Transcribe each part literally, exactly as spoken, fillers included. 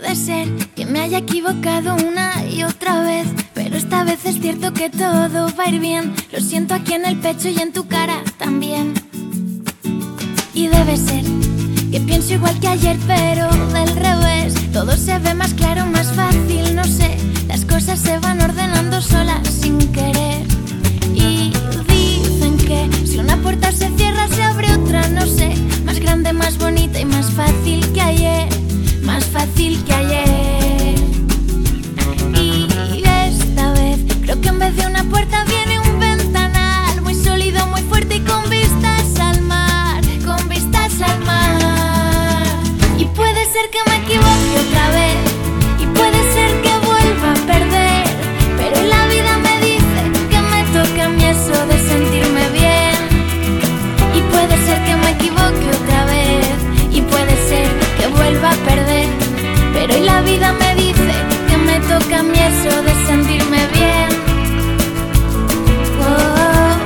Puede ser que me haya equivocado una y otra vez, pero esta vez es cierto que todo va a ir bien. Lo siento aquí en el pecho y en tu cara también. Y debe ser que pienso igual que ayer, pero del revés. Todo se ve más claro, más fácil, no sé. Las cosas se van ordenando solas sin querer. Y dicen que si una puerta se cierra se abre otra, no sé. Más grande, más bonita y más fácil que ayer. Más fácil que ayer. Y esta vez creo que en vez de una puerta viene un ventanal muy sólido, muy fuerte y con vistas al mar. Con vistas al mar. Y puede ser que me equivoque otra vez, y puede ser que vuelva a perder, pero la vida me dice que me toca a mí eso de sentirme bien. Y puede ser que me equivoque otra vez, y puede ser que vuelva a perder, pero y la vida me dice que me toca a mí eso de sentirme bien. Oh.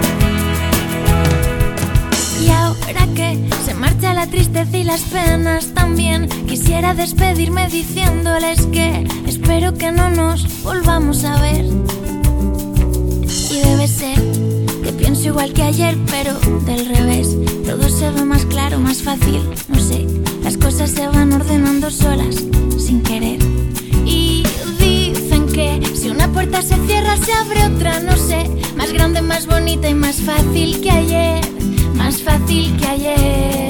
Y ahora que se marcha la tristeza y las penas también, quisiera despedirme diciéndoles que espero que no nos volvamos a ver. Y debe ser que pienso igual que ayer, pero del revés. Todo se ve más claro, más fácil, no sé. Las cosas se van ordenando solas, sin querer. Y dicen que si una puerta se cierra se abre otra, no sé. Más grande, más bonita y más fácil que ayer. Más fácil que ayer.